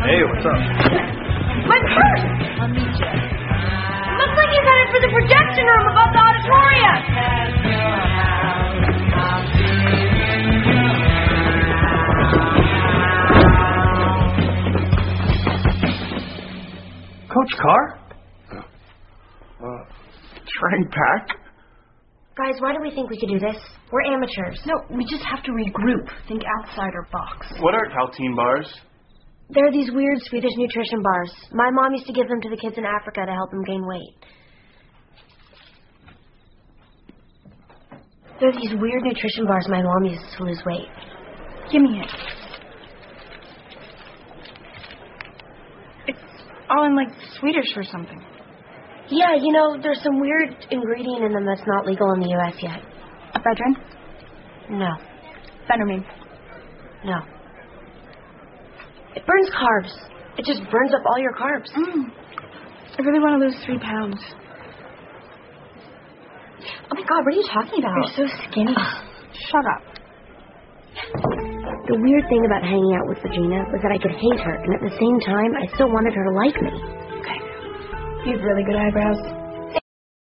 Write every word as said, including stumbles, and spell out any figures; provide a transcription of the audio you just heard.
Hey, what's up? My purse! Looks like he's headed for the projection room above the auditorium. Coach Carr? Uh, train pack? Guys, why do we think we could do this? We're amateurs. No, we just have to regroup. Think outside our box. What are Caltine bars? They're these weird Swedish nutrition bars. My mom used to give them to the kids in Africa to help them gain weight. They're these weird nutrition bars my mom uses to lose weight. Give me it. It's all in, like, Swedish or something. Yeah, you know, there's some weird ingredient in them that's not legal in the U S yet. Ephedrine? No. Phentermine? No. It burns carbs. It just burns up all your carbs. Mm. I really want to lose three pounds. Oh my God, what are you talking about? You're so skinny. Shut up. The weird thing about hanging out with Regina was that I could hate her, and at the same time, I still wanted her to like me. Okay. You have really good eyebrows.